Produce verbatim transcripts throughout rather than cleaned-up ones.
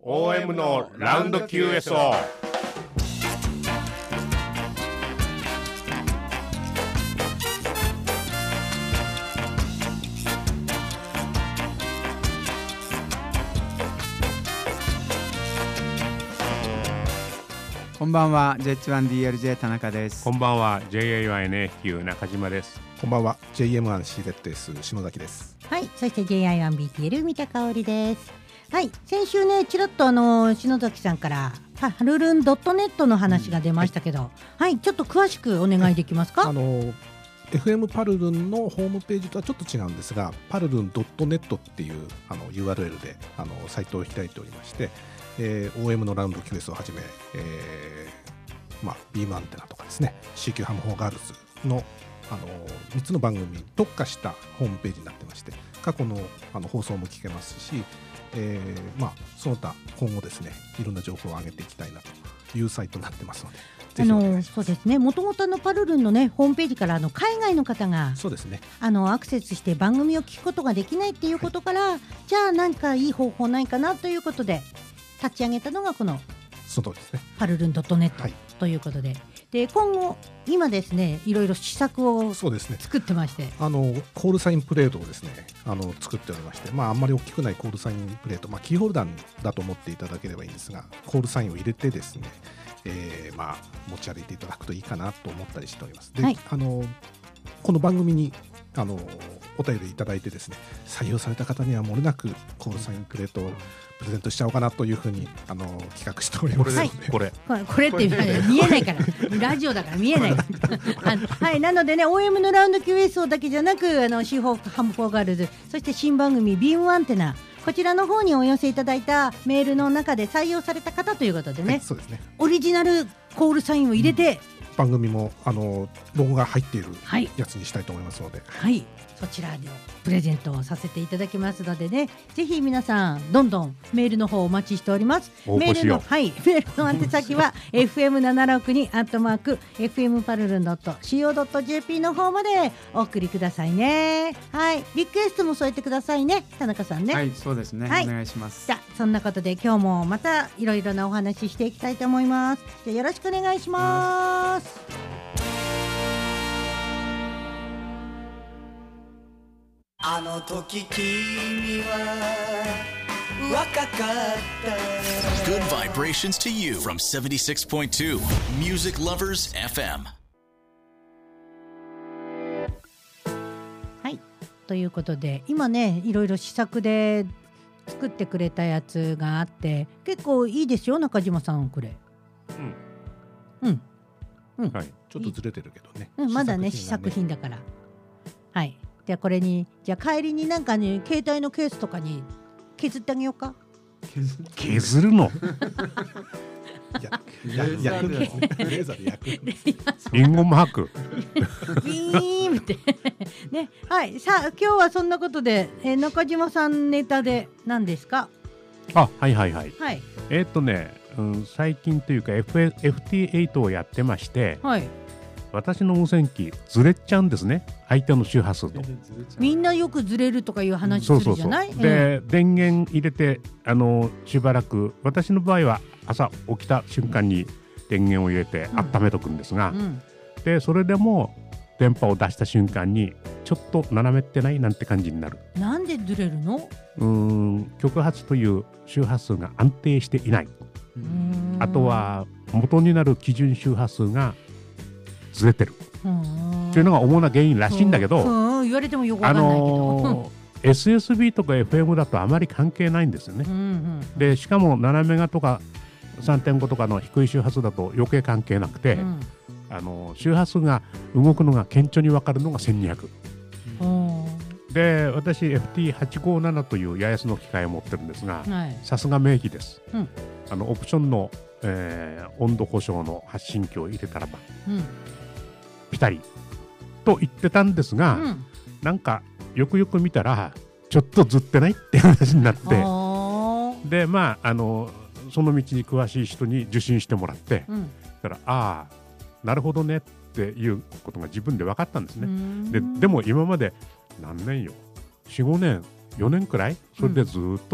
オーエム のラウンド キューエスオー。 こんばんは ジェイエイチワンディーエルジェー 田中です。 こんばんは ジェイエーワンエヌエーキュー 中島です。 こんばんは ジェイエムワンシーゼットエス 篠崎です。 はい、そして ジェイアイワンビーティーエル 三田香織です。はい、先週ねちらっとあの篠崎さんからパルルン ドットネット の話が出ましたけど、うん、はい、はい、ちょっと詳しくお願いできますか。 あの エフエム パルルンのホームページとはちょっと違うんですが、パルルン ドットネット っていうあの ユーアールエル であのサイトを開いておりまして、えー、オーエム のラウンド キューエス をはじめ、えーまあ、ビームアンテナとかですね シーキュー ハムフォーガールズのあのみっつの番組に特化したホームページになってまして、過去の、あの放送も聞けますし、えーまあ、その他今後ですねいろんな情報を上げていきたいなというサイトになってますので、ぜひお願いします。 そうですね、もともとのパルルンの、ね、ホームページからあの海外の方がそうですね、 あのアクセスして番組を聞くことができないっていうことから、はい、じゃあ何かいい方法ないかなということで立ち上げたのがこのそうですね、 パルルン ドットネット ということで、で今後今ですねいろいろ施策を作ってまして、 ね、あのコールサインプレートをですねあの作っておりまして、まあ、あんまり大きくないコールサインプレート、まあ、キーホルダーだと思っていただければいいんですが、コールサインを入れてですね、えーまあ、持ち歩いていただくといいかなと思ったりしております。で、はい、あのこの番組にあのお便りいただいてですね、採用された方にはもれなくコールサインプレートをプレゼントしちゃおうかなというふうにあの企画しておりますので、はい、 これこれこれって見えないからラジオだから見えないあの、はい、なのでね オーエム のラウンド キューエスオー だけじゃなく、あのシーフォーハムフォーガールズ、そして新番組ビームアンテナ、こちらの方にお寄せいただいたメールの中で採用された方ということでね、はい、 そうですね、 オリジナルコールサインを入れて、 うん、番組もあのロゴが入っているやつにしたいと思いますので、 はい、はい、そちらでプレゼントをさせていただきますのでね、ぜひ皆さんどんどんメールの方お待ちしております。メールの、はい、メールの宛先はエフエムななろくに アットマーク エフエムパルルン ドットシーオー ドット ジェーピー の方までお送りくださいね。はい、リクエストも添えてくださいね、田中さんね。 はい、そうですね、はい、お願いします。 じゃあそんなことで今日もまたいろいろなお話ししていきたいと思います。じゃあよろしくお願いします。 あの時君は若かった。 Good vibrations to you from セブンティシックスポイントツー Music Lovers エフエム。 はい、ということで今ねいろいろ試作で作ってくれたやつがあって結構いいですよ、中島さんこれ。うんうんうん、 はい、ちょっとずれてるけどね、 うん、まだね試作品だから。はい、じゃあこれにじゃあ帰りになんかね携帯のケースとかに削ってあげようか。 削るのいや焼くんですね、レーザーで焼くんです。 リンゴマークビーンってね。はい、さあ今日はそんなことで、えー、中島さんネタで何ですか。 あ、はいはいはい、 はい、 えー、っとね、うん、最近というか エフティーエイト をやってまして、はい、私の無線機ずれちゃうんですね、相手の周波数と。 みんなよくずれるとかいう話するじゃない。 そうそうそう、で、うん、電源入れてあのしばらく、私の場合は朝起きた瞬間に電源を入れて温めとくんですが、うんうん、でそれでも電波を出した瞬間にちょっと斜めってないなんて感じになる。 なんでずれるの。 うーん、極発という周波数が安定していない。うーん、あとは元になる基準周波数がずれてるというのが主な原因らしいんだけど、 言われてもよくわかんないけど、あのー、エスエスビー とか エフエム だとあまり関係ないんですよね、うんうんうん、でしかもななメガとか さんてんご とかの低い周波数だと余計関係なくて、うん、あの周波数が動くのが顕著に分かるのがせんにひゃく、うん、で私 エフティーはちごーなな という八重洲の機械を持ってるんですが、さすが名機です、うん、あのオプションの、えー、温度保証の発信機を入れたらば、うん、ピタリと言ってたんですが、うん、なんかよくよく見たらちょっとずってないって話になって、でまああのその道に詳しい人に受信してもらって、うん、だからああなるほどねっていうことが自分で分かったんですね。で, でも今まで何年よ よん,ご 年よねんくらいそれでずっと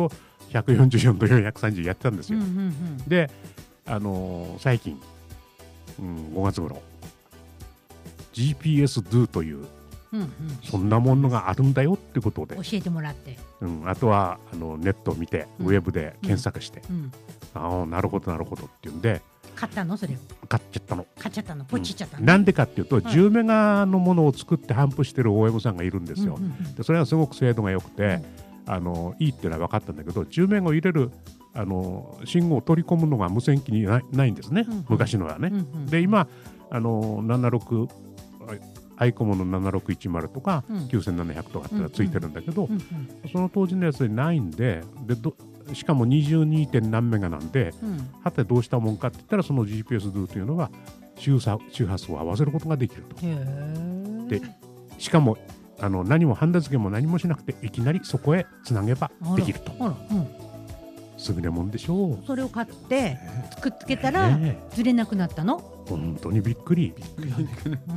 ひゃくよんじゅうよんとよんひゃくさんじゅうやってたんですよ、 うんうんうん、 で、あのー、最近、うん、ごがつ頃 ジーピーエス ドゥ という、うんうん、そんなものがあるんだよってことで教えてもらって、 うん、あとはあのネットを見て、うん、ウェブで検索して、うん、ああなるほどなるほどっていうんで買ったのそれを買っちゃったの買っちゃったのポチっちゃったの、 うん、なんでかっていうと、はい、じゅうメガのものを作って頒布してる オーエム さんがいるんですよ、うんうんうん、でそれはすごく精度が良くて、うん、あのいいっていうのは分かったんだけどじゅうメガを入れるあの信号を取り込むのが無線機に な, ないんですね、うんうん、昔のはね、うんうん、で今あのななじゅうろくアイコムのななろくいちまるとか、うん、きゅうせんななひゃくとかってのはついてるんだけど、うんうん、その当時のやつにないんで、でどしかも にじゅうにてん何メガなんで、うん、はてどうしたもんかって言ったらその ジーピーエス ドゥ というのは周波周波数を合わせることができると。でしかもあの何もハンダ付けも何もしなくていきなりそこへつなげばできると。あら、うん、優れもんでしょう。 それを買ってくっつけたら、えー、ずれなくなったの。 本当にびっくり。うん、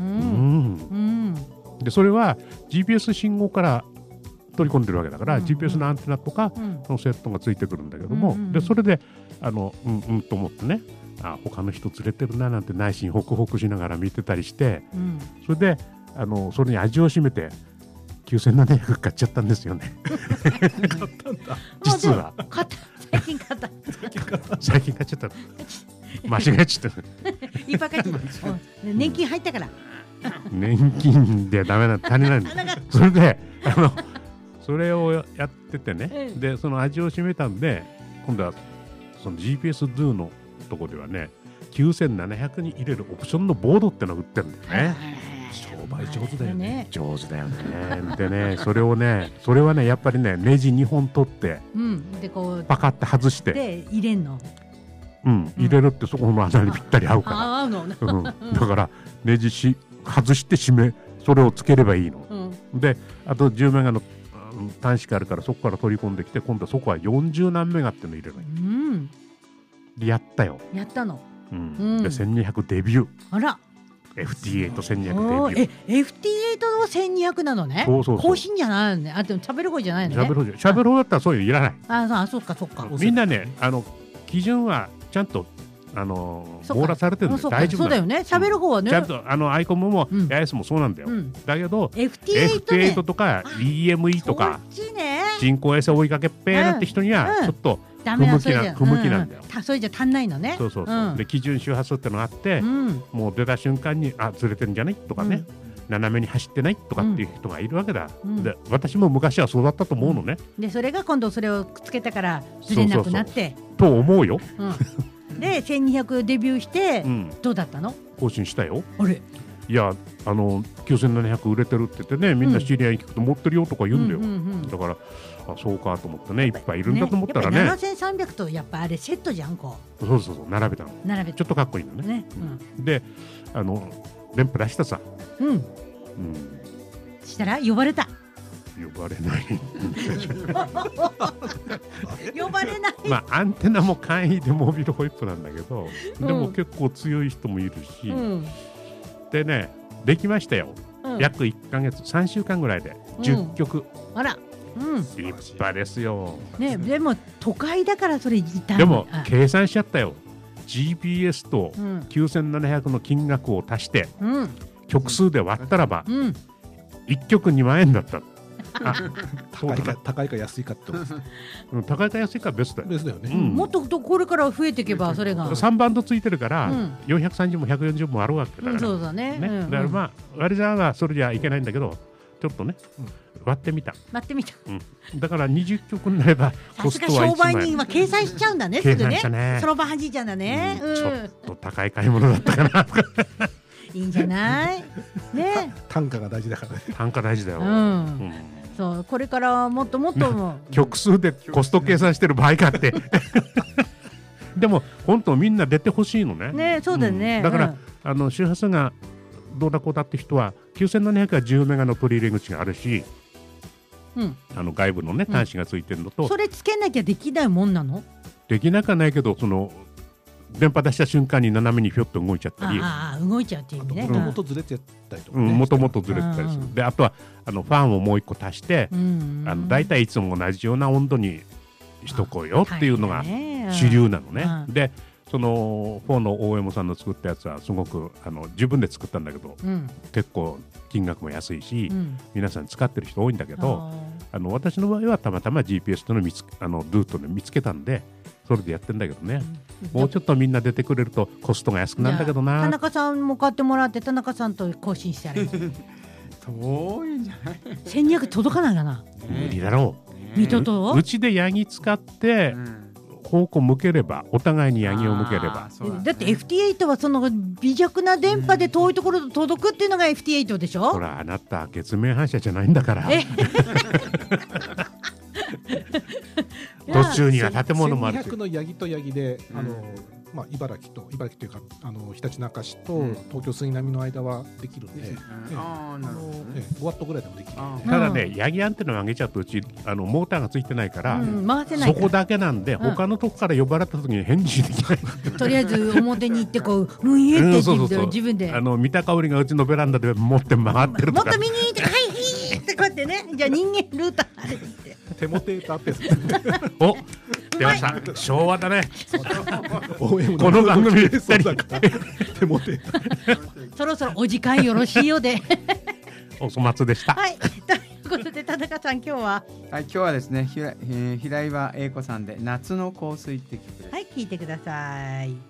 でそれは ジーピーエス 信号から取り込んでるわけだから、うんうん、ジーピーエス のアンテナとか、うん、そのセットがついてくるんだけども、うんうん、でそれであのうんうんと思ってね、あ他の人連れてるななんて内心ホクホクしながら見てたりして、うん、それであのそれに味を占めてきゅうせんななひゃく買っちゃったんですよね。買ったんだ。実は買った最近買った最近買っちゃった間違えちゃったいっぱい買っちゃった年金入ったから年金でダメな足りないんだそれであのそれをやっててね、うん、でその味を占めたんで今度はその ジーピーエス ドゥ のとこではねきゅうせんななひゃくに入れるオプションのボードってのを売ってるんだよね。商売上手だよね。上手だよね。でねそれをねそれはねやっぱりねネジにほん取って、うん、でこうパカって外してで入れんの。 うん、入れるってそこの穴にぴったり合うから、 合うの、 うん、だからネジし外して締めそれをつければいいの、うん、であとじゅうメガの端子があるからそこから取り込んできて今度はそこはよんじゅう何メガっていうの入れるの、うん、でやったよやったの、 うんうん、でせんにひゃくデビューあらエフティーエイトせんにひゃくデビューえ エフティーエイト のせんにひゃくなのね。そうそうそう更新じゃないのね。あでもしゃべる方じゃないのね。しゃべる方しゃべる方だったらそういうのいらない。 ああそうかそうか。 みんなねあの基準はちゃんとあの網羅されてるんで大丈夫。 そうだよね。喋る方はね。 ちゃんとあのアイコムも エーエス もそうなんだよ。うん、だけどエフティーエイト でエフティーエイト とか ディーエムイー とか人工衛星追いかけっぺーなって人にはちょっと不向きな不向きなんだよ。 それじゃ足んないのね。 そうそうそう。で基準周波数ってのがあって、もう出た瞬間にあずれてるんじゃないとかね。斜めに走ってないとかっていう人がいるわけだ、うん、で私も昔はそうだったと思うのね、 うん、でそれが今度それをくっつけたからずれなくなってと思うよ、 うん、でせんにひゃくデビューして、うん、どうだったの？ 更新したよ。 あれいやあのきゅうせんななひゃく売れてるって言ってねみんな知り合いに聞くと持ってるよとか言うんだよ、うんうんうん、だからあそうかと思ってねいっぱいいるんだと思ったらねななせんさんびゃくとやっぱあれセットじゃんこうそうそうそう並べたの並べちょっとかっこいいの ね, ね、うん、であの電波出したさうん、うんしたら呼ばれた呼ばれない呼ばれないまあアンテナも簡易でモビルホイップなんだけど、うん、でも結構強い人もいるし、うん、でねできましたよ、うん、約いっかげつさんしゅうかんぐらいでじゅっきょく、うん、 あら、うん、 立派ですよ、 ね、でも都会だからそれ痛いでも計算しちゃったよ ジーピーエス ときゅうせんななひゃくの金額を足して、うん、曲数で割ったらば、うんいっきょくにまんえんだった。 あ高いか高いか安いかってうん、高いか安いかは別だよ。 別だよね、 うん、もっとこれから増えていけばそれがさんバンドついてるから、うん、よんひゃくさんじゅうもひゃくよんじゅうもあるわけだから、うん、 そうだね、 ねうん、だからまあ割り算はそれじゃいけないんだけどちょっとね、うん、割ってみた割ってみた、 うん、だからにじゅっきょくになればさすが商売人は計算しちゃうんだねすぐねその場はじちゃうんだね、 うん、ちょっと高い買い物だったかないいんじゃないね単価が大事だからね単価大事だよ、うんうん、そうこれからもっともっとも曲数でコスト計算してる場合かってでも本当みんな出てほしいのねねそうだね、 うん、だから、うん、あの周波数がどうだこうだって人はきゅうせんななひゃくはじゅうメガの取り入れ口があるし、うん、あの外部のね端子がついてるのと、 うん、それつけなきゃできないもんなの？ できなくはないけどその電波出した瞬間に斜めにひょっと動いちゃったりああ動いちゃうっていう意味ねもともとずれてたりとかねもともとずれてたりするであとはあのファンをもう一個足して、うんうん、あのだいたいいつも同じような温度にしとこうよっていうのが主流なのね。でそのフォーの オーエム さんの作ったやつはすごくあの自分で作ったんだけど、うん、結構金額も安いし、うん、皆さん使ってる人多いんだけど、あの私の場合はたまたま ジーピーエス との見つあのルートで見つけたんでそれでやってんだけどね、うん、もうちょっとみんな出てくれるとコストが安くなるんだけどな。 田中さんも買ってもらって田中さんと更新してある遠いんじゃないせんにひゃく届かないかな、 無理だろう、水戸とうちでヤギ使って、うん方向向ければお互いにヤギを向ければ、 だ, ね、だって エフティーエイト はその微弱な電波で遠いところと届くっていうのが エフティーエイト でしょ。 ほらあなた月面反射じゃないんだから途中には建物もあるしせんにひゃくのヤギとヤギで、うん、あのまあ、茨城と茨城というかあのひたちなか市と、うん、東京杉並の間はできるんで、うん、あなるほどね、ごワットぐらいでもできる。 ただね、ヤギアンテナを上げちゃうとうちあのモーターがついてないから、うん、 回せないからそこだけなんで、うん、他のとこから呼ばれた時に返事できないとりあえず表に行ってこううんえって自分で、うん、自分であの見た香りがうちのベランダで持って回ってるとか、 もっと見に行ってはいヒーってこうやってね、じゃあ人間ルーターあれって手モテーターペースお出ました昭和だねこの番組で手モテそろそろお時間よろしいようでお粗末でした。 はい、ということで田中さん今日ははい、今日はですねひら、えー、平岩英子さんで夏の香水って曲です。 はい、聞いてください。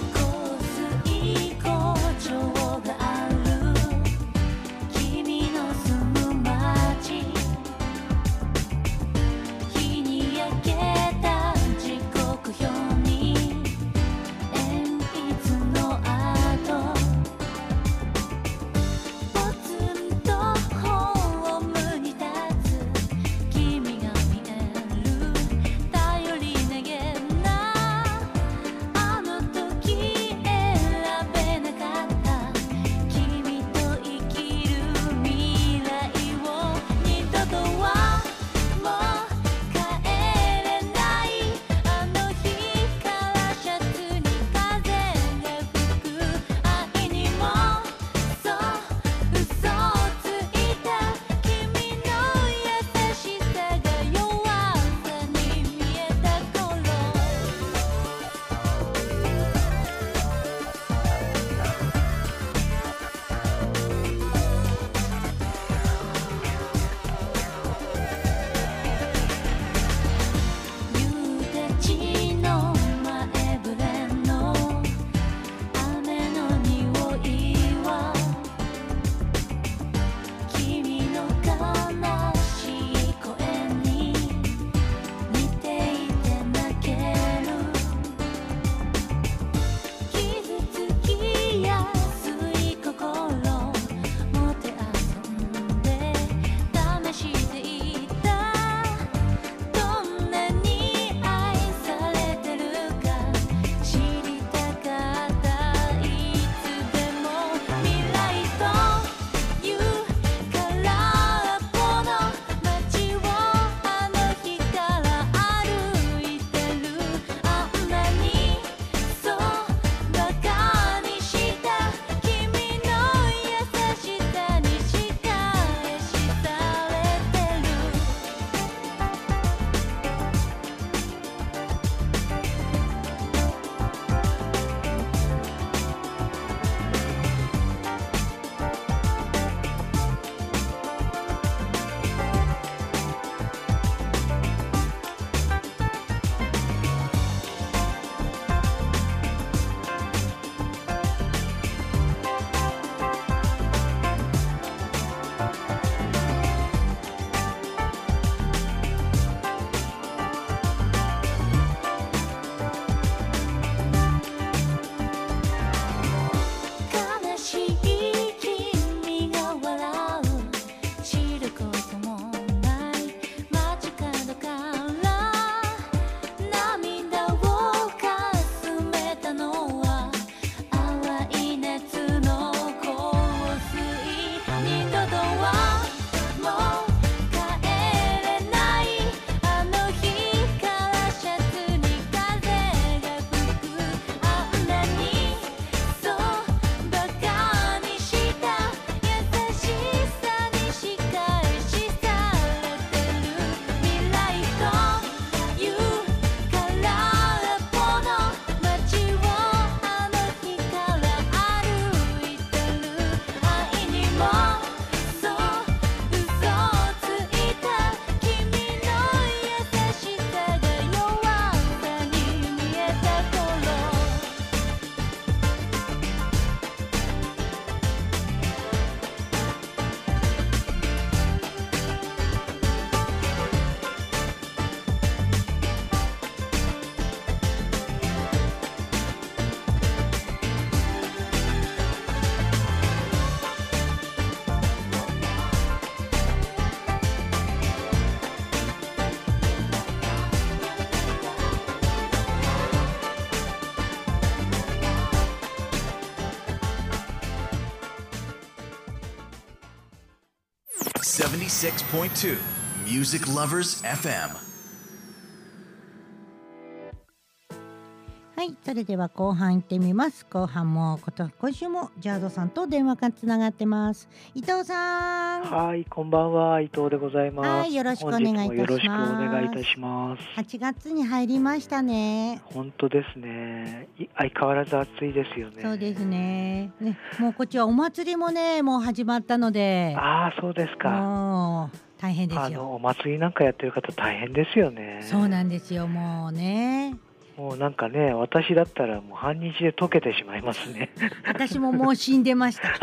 香水工場がある君のセブンティシックスポイントツー Music Lovers エフエム。 はい、それでは後半行ってみます。後半もこと今週もジャードさんと電話がつながってます。伊藤さん。 はい、こんばんは、伊藤でございます。 はい、よろしくお願いいたします。 本日もよろしくお願いいたします。 はちがつに入りましたね。 本当ですね。相変わらず暑いですよね。 そうですね。ね、もうこっちはお祭りもね、もう始まったので。 ああ、そうですか。 もう大変ですよ。 あのお祭りなんかやってる方大変ですよね。 そうなんですよ、もうね。 もうなんかね、私だったらもう半日で溶けてしまいますね。 私ももう死んでました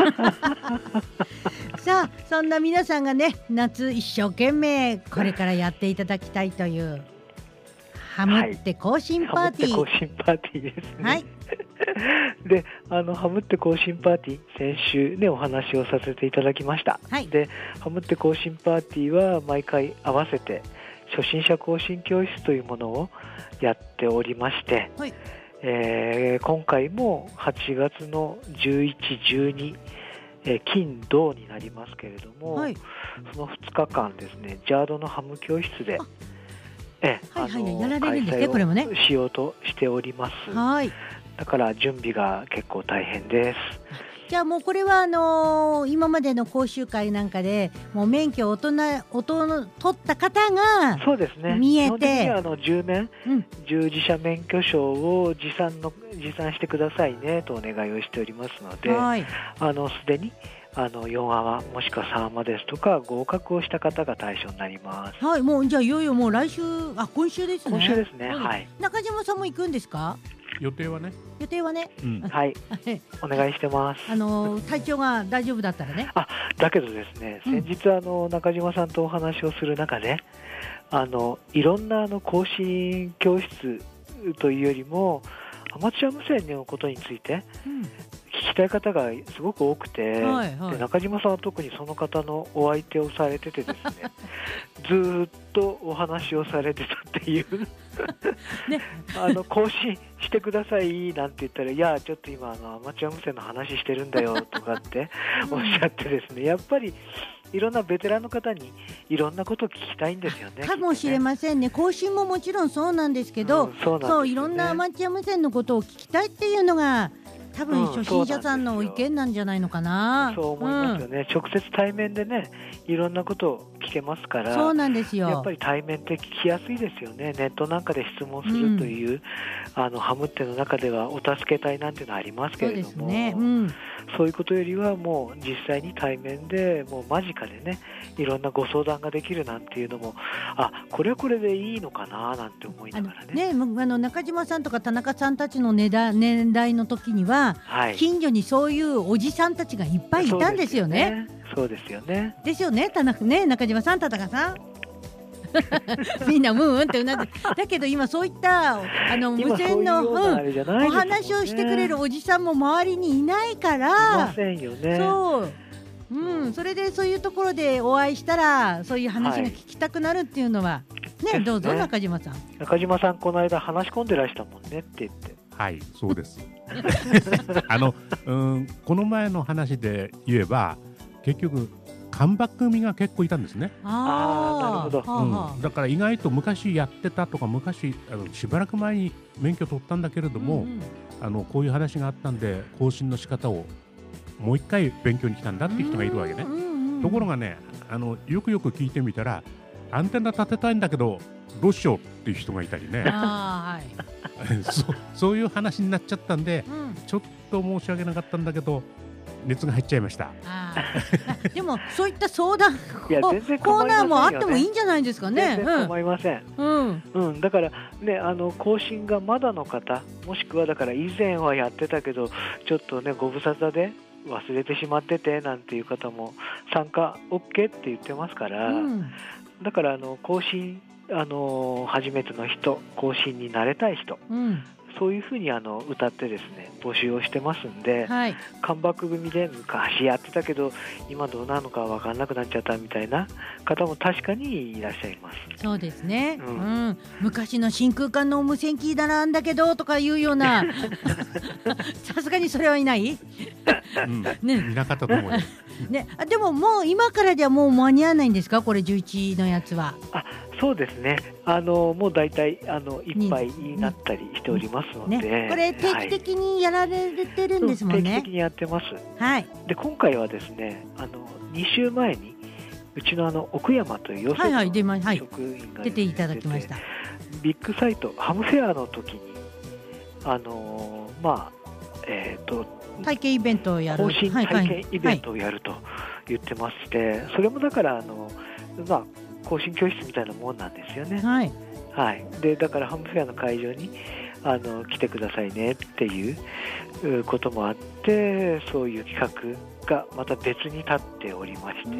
さあ、そんな皆さんがね、夏一生懸命これからやっていただきたいというハムって行進パーティー、 はい、ハムって行進パーティーですね。 はいで、あのハムって行進パーティー、先週ねお話をさせていただきました。 はい、 で、ハムって行進パーティーは毎回合わせて初心者行進教室というものをやっておりまして、 はい、 えー、今回もはちがつのじゅういち、じゅうに、えー、金土になりますけれども、はい、そのふつかかんですね、ジャードのハム教室でえー、 はいはい、やられるんですね、これもね、 しようとしております。 はい、 だから準備が結構大変です。 じゃあもうこれはあのー、今までの講習会なんかでもう免許を大人音の取った方がそうですね、 見えて、 基本的にはあのじゅうねん、うん、従事者免許証を持参の持参してくださいねとお願いをしておりますので、はい、あのすでにあのよんアマもしくはさんアマですとか合格をした方が対象になります。 はい、もうじゃあいよいよもう来週、あ、今週ですね。 今週ですね、はい、はい、 中島さんも行くんですか？ 予定はね。 予定はね、 うん、 はいお願いしてます。 あの体調が大丈夫だったらね。 あ、だけどですね、先日あの中島さんとお話をする中で、あのいろんなあの更新教室というよりもアマチュア無線のことについて、うん、聞きたい方がすごく多くて、はいはい、で中島さんは特にその方のお相手をされててですねずっとお話をされてたっていうね、あの更新してくださいなんて言ったら、いやちょっと今あのアマチュア無線の話してるんだよとかっておっしゃってですね、やっぱりいろんなベテランの方にいろんなことを聞きたいんですよね。 かもしれませんね。更新ももちろんそうなんですけど、うん、そうなんですよね、そういろんなアマチュア無線のことを聞きたいっていうのが多分初心者さんの意見なんじゃないのかな。 うん、そう思いますよね、うん、直接対面でねいろんなことを聞けますから。 そうなんですよ。 やっぱり対面って聞きやすいですよね。ネットなんかで質問するという、うん、あのハムっての中ではお助け隊なんていうのはありますけれども、そうですね、うん、そういうことよりはもう実際に対面でもう間近でねいろんなご相談ができるなんていうのも、あ、これはこれでいいのかななんて思いながらね。 あのね、あの中島さんとか田中さんたちの年代、年代の時には、はい、近所にそういうおじさんたちがいっぱいいたんですよね。 そうですよね。 ですよね、田中ね、中島さん、田中さんみんなうんうんってうなずだけど今そういったあの無線のう、ね、うん、お話をしてくれるおじさんも周りにいないからいませんよね。 そう、うん、それでそういうところでお会いしたらそういう話が聞きたくなるっていうのは、はい、ね、どうぞ中島さん。 中島さんこの間話し込んでらしたもんねって言って。 はい、そうですあの、うん、この前の話で言えば結局カムバック組が結構いたんですね。 ああ、なるほど、うん、だから意外と昔やってたとか昔あのしばらく前に免許取ったんだけれども、うんうん、あのこういう話があったんで更新の仕方をもう一回勉強に来たんだっていう人がいるわけね。ところがね、あのよくよく聞いてみたらアンテナ立てたいんだけどどうしようっていう人がいたりねあ、はい、 そ, そういう話になっちゃったんで、うん、ちょっと申し訳なかったんだけど熱が入っちゃいました。 あでもそういった相談いや全然コーナーもあってもいいんじゃないですかね。 全然構いません、 うんうん、だからね、あの更新がまだの方もしくはだから以前はやってたけどちょっとねご無沙汰で忘れてしまっててなんていう方も参加 OK って言ってますから、うん、だからあの更新あの初めての人更新に慣れたい人、うん、 そういうふうにあの歌ってですね募集をしてますんで、 はい、 カムバック組で昔やってたけど今どうなのか分かんなくなっちゃったみたいな方も確かにいらっしゃいます。 そうですね、 うんうん、昔の真空管の無線機だなんだけどとかいうようなさすがにそれはいない、 うんね、 いなかったと思うよ、 ね、あでももう今からではもう間に合わないんですか、これじゅういちのやつは。 あ、そうですね、あのもう大体あのいっぱいになったりしておりますので、 ね、これ定期的にやられてるんですもんね。 はい、定期的にやってます。 はい、 で今回はですねあのに週前にうちのあの奥山という養成はいはい出まはい職員が出ていただきました。 ビッグサイトハムフェアの時にあのまあえっ、ー、と体験イベントをやる更新体験イベントをやると言ってまして、はい、それもだからあのまあ更新教室みたいなもんなんですよね。 はい、 はい、でだからハムフェアの会場にあの来てくださいねっていうこともあって、そういう企画がまた別に立っておりまして、うん、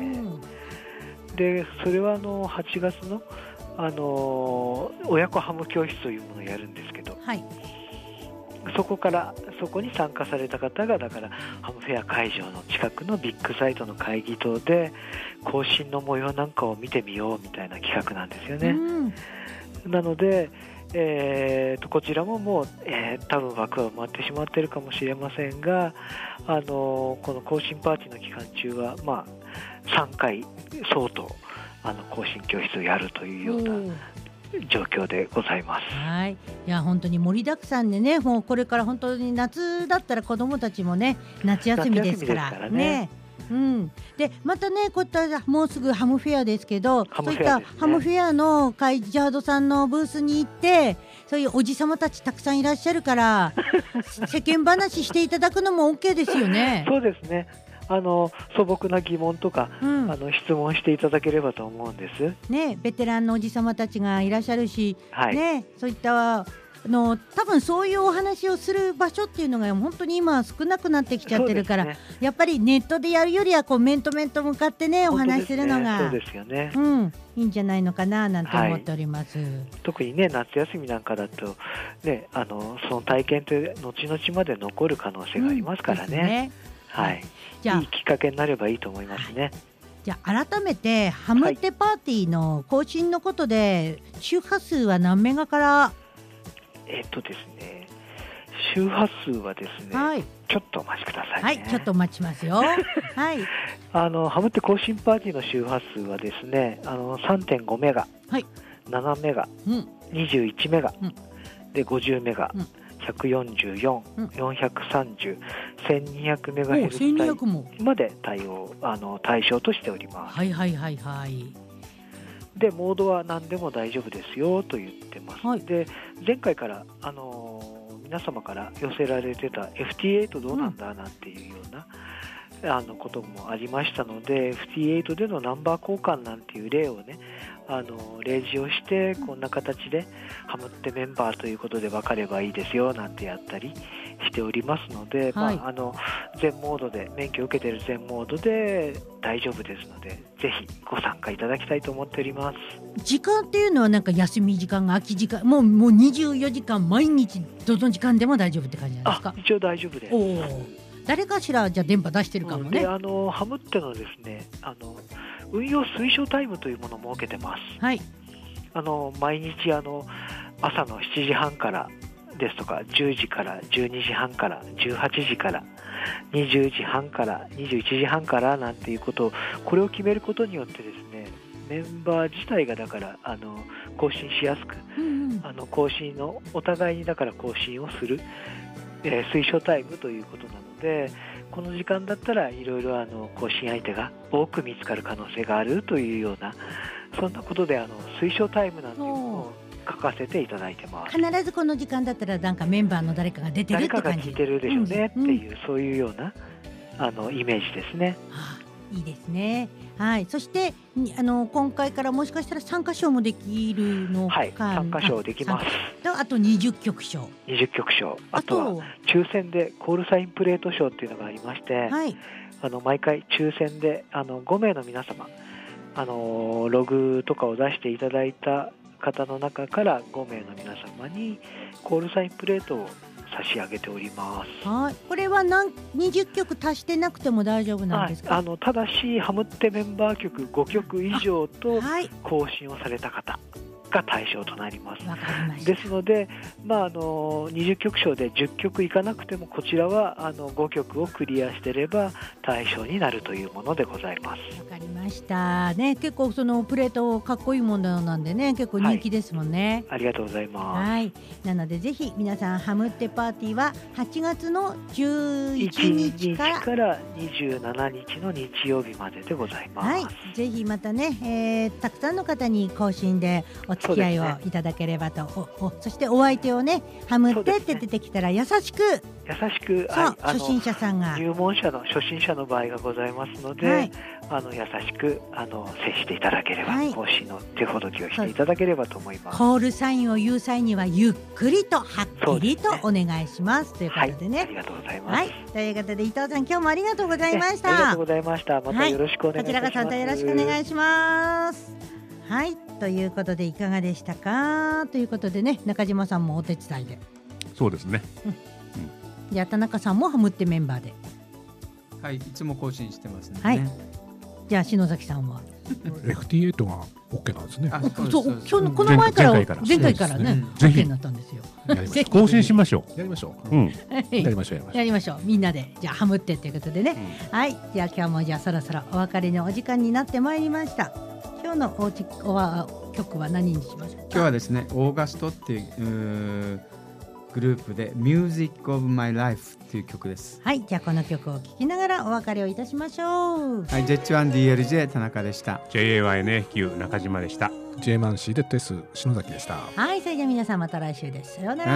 でそれはあのはちがつの、あの親子ハム教室というものをやるんですけど、 はい、 そこからそこに参加された方がだからハムフェア会場の近くのビッグサイトの会議棟で更新の模様なんかを見てみようみたいな企画なんですよね。うん、なのでえー、とこちらももう、えー、多分枠は埋まってしまっているかもしれませんが、あのー、この更新パーティーの期間中は、まあ、さんかい相当あの更新教室をやるというような状況でございます。 はい、いや本当に盛りだくさんでね、もうこれから本当に夏だったら子どもたちもね夏休みですから、 夏休みですからね。 ね、うん、でまたねこういったもうすぐハムフェアですけど、そういったハムフェアの会ジャードさんのブースに行ってそういうおじさまたちたくさんいらっしゃるから世間話していただくのも OK ですよね。 そうですね、あの素朴な疑問とか、うん、あの質問していただければと思うんです、 ね、ベテランのおじさまたちがいらっしゃるし、 はい、 ね、そういったあの多分そういうお話をする場所っていうのが本当に今少なくなってきちゃってるから、ね、やっぱりネットでやるよりはこう面と面と向かってねお話しするのが、 そうですよね、 うん、いいんじゃないのかななんて思っております、はい、 特にね夏休みなんかだと、ね、あのその体験って後々まで残る可能性がありますからね、うん、ね、はい、じゃあいいきっかけになればいいと思いますね、はい、 じゃあ改めてハムテパーティーの更新のことで、はい、周波数は何メガからえっとですね、周波数はですね、はい、ちょっとお待ちくださいね。 はい、ちょっとお待ちますよ。はい。 あのハムテ更新パーティーの周波数はですね、あの さんてんごメガ、はい、ななメガ、うん、にじゅういちメガ、うん、でごじゅうメガ、うん、ひゃくよんじゅうよん、うん、よんひゃくさんじゅう、せんにひゃくメガヘルツ帯まで対応あの対象としております。 はいはいはいはい。 でモードは何でも大丈夫ですよと言ってます、はい、で前回から、あのー、皆様から寄せられてた エフティーエイト どうなんだなんていうような、うん、あのこともありましたので エフティーエイト でのナンバー交換なんていう例をね、あの例示をしてこんな形でハムってメンバーということで分かればいいですよなんてやったりしておりますので、はい、まあ、あの全モードで免許を受けている全モードで大丈夫ですのでぜひご参加いただきたいと思っております。 時間っていうのはなんか休み時間が空き時間もう、もうにじゅうよじかん毎日どの時間でも大丈夫って感じなんですか？ あ、一応大丈夫です。 お誰かしらじゃあ電波出してるかもね、 うん、であのハムってのですね、あの運用推奨タイムというものを設けてます、はい、あの毎日あの朝のしちじはんからですとかじゅうじからじゅうにじはんからじゅうはちじからにじゅうじはんからにじゅういちじはんからなんていうことをこれを決めることによってですね、メンバー自体がだからあの更新しやすく、うんうん、あの更新のお互いにだから更新をする、えー、推奨タイムということなので、この時間だったらいろいろあの更新相手が多く見つかる可能性があるというような、そんなことであの推奨タイムなんていうのを書かせていただいてます。 必ずこの時間だったらなんかメンバーの誰かが出てるって感じ、 誰かが聞いてるでしょうね、うん、っていう、そういうようなあのイメージですね。 はあ、いいですね。はい、そしてあの今回からもしかしたら参加賞もできるのか。 はい、参加賞できます。 あとにじゅっきょく賞、 にじゅっきょく賞、あとは抽選でコールサインプレート賞っていうのがありまして、はい、あの毎回抽選であのごめいの皆様、あのログとかを出していただいた方の中からごめいの皆様にコールサインプレートを差し上げております。 はい、これは何にじゅっきょく足してなくても大丈夫なんですか？ あのただしハムってメンバー曲ごきょく以上と更新をされた方が対象となります。 わかりました。 ですので、まあ、あのにじゅっきょく賞でじゅっきょくいかなくてもこちらはあのごきょくをクリアしていれば対象になるというものでございます。 わかりましたね。結構そのプレートかっこいいものなんでね、結構人気ですもんね。 はい、ありがとうございます。 はい、なのでぜひ皆さんハムってパーティーははちがつのじゅういちにちからいちにちからにじゅうしちにちの日曜日まででございます。 はい、ぜひまたね、えー、たくさんの方に更新でお付き合いをいただければと、ね、おおそしてお相手をねハムってって出てきたら優しく優しく、 そう、 はい、 初心者さんが入門者の初心者の場合がございますので、はい、あの優しくあの接していただければ、はい、更新の手ほどきをしていただければと思います。 コールサインを言う際にはゆっくりとはっきりとお願いします、ということでね、 はい、ありがとうございます、 はい、ということで伊藤さん今日もありがとうございました。 ありがとうございました。またよろしくお願いいたします。はい、こちらこそまたよろしくお願いします。はい、ということでいかがでしたかということでね、中島さんもお手伝いで。 そうですね、うんうん、 じゃあ田中さんもハムってメンバーで。 はい、いつも更新してますね。 はい、じゃあ篠崎さんはエフティーエイト が OK なんですね。 あ、そう、今日この前から前回からね OK になったんですよ。 更新しましょう。 やりましょう。うん、 やりましょうやりましょう。みんなでじゃあハムってということでね、うん、はい、じゃあ今日もじゃあそろそろお別れのお時間になってまいりました。今日のおちおは曲は何にしましょうか。 今日はですね、オーガストっていうグループで Music of My Life っていう曲です。 はい、じゃあこの曲を聴きながらお別れをいたしましょう。 はい、ジェッチワンディーエルジェー 田中でした。 ジェイエーワイエヌエーキュー 中島でした。 ジェイマンシーでテス篠崎でした。 はい、それでは皆さんまた来週です。さようなら。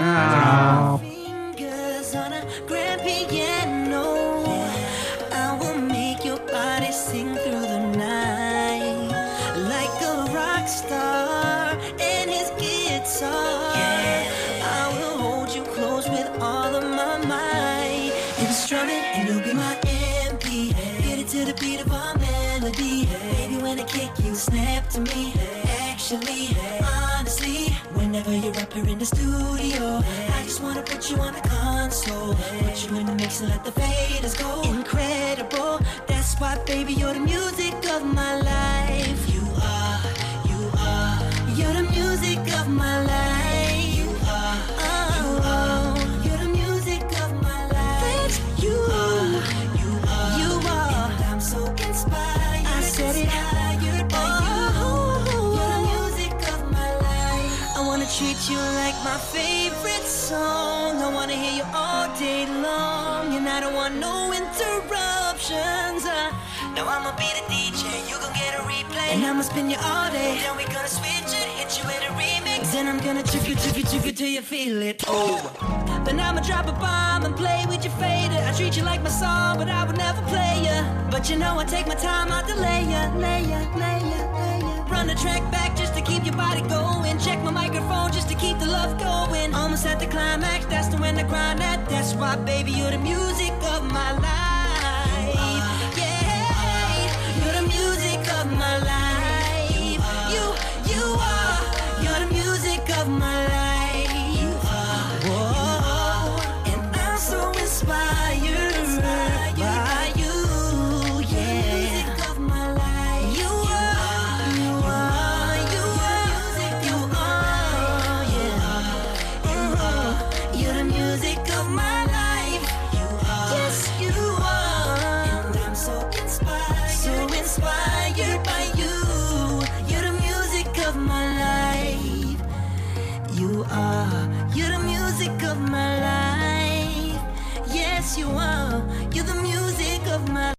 Snap to me, actually, honestly, whenever you're up here in the studio, I just wanna put you on the console, put you in the mix and let the faders go. Incredible, that's why, baby, you're the music of my life. You are, you are, you're the music of my life. You are, you are, you're the music of my life. You are, you are, you are, and I'm so inspired. I said it. Treat you like my favorite song. I wanna hear you all day long, and I don't want no interruptions. uh, Now I'ma be the D J, you gon' get a replay, and I'ma spin you all day. Then we gonna switch it, hit you with a remix. Then I'm gonna trick you, trick you, trick you till you feel it. Oh, then I'ma drop a bomb and play with your fader. I treat you like my song, but I would never play ya. But you know I take my time, I delay ya, lay ya, lay ya, lay ya. Run the track back just to keep your body going. Check my microphone just to keep the love going. Almost at the climax, that's the when I grind at. That's why, baby, you're the music of my life. Yeah, you're the music of my life. You, you are, you're the music of my life. You are, whoa, and I'm so inspired by you. You are, you're the music of my